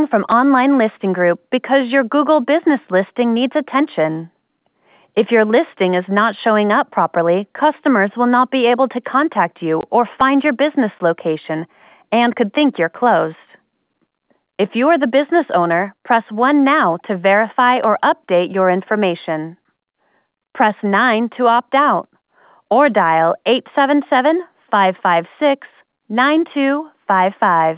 from Online Listing Group because your Google business listing needs attention. If your listing is not showing up properly, customers will not be able to contact you or find your business location and could think you're closed. If you are the business owner, press 1 now to verify or update your information. Press 9 to opt out, or dial 877-556-9255.